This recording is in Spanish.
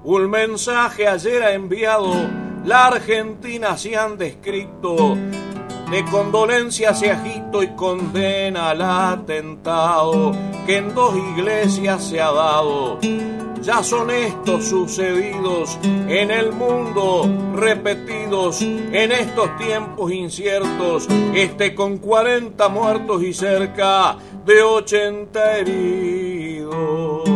Un mensaje ayer ha enviado, la Argentina se han descrito, de condolencia se agito y condena al atentado que en 2 iglesias se ha dado. Ya son estos sucedidos en el mundo, repetidos en estos tiempos inciertos, con 40 muertos y cerca de 80 heridos.